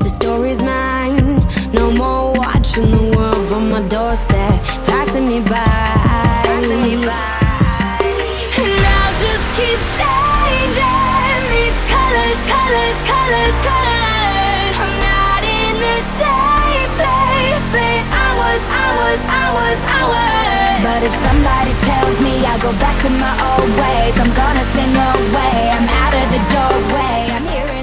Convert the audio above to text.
The story's mine. No more watching the world from my doorstep, passing me by. And I'll just keep changing these colors, colors, colors, colors. I'm not in the same place that I was. But if somebody tells me I'll go back to my old ways, I'm gonna say no way. I'm out of the doorway, I'm here.